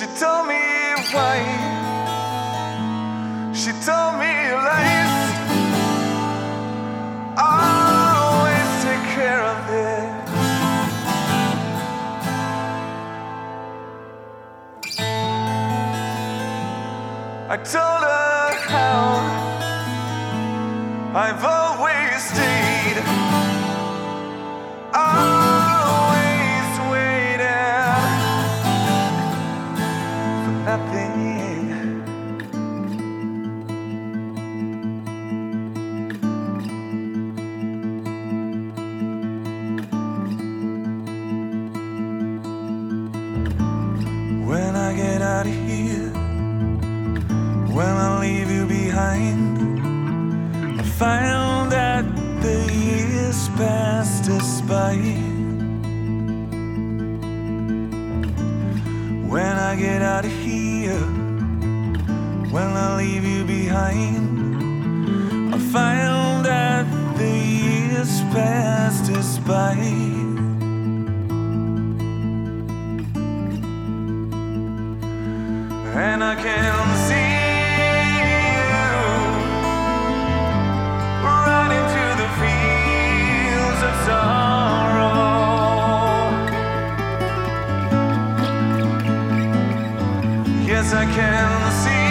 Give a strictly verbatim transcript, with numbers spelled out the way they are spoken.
She told me why. She told me lies. Always take care of it. I told her how I've always stayed, always waiting for nothing. When I get out of here, when I leave you behind, I found that the years passed us by. When I get out of here, when I leave you behind, I found that the years passed us by. And I can see sorrow. Yes, I can see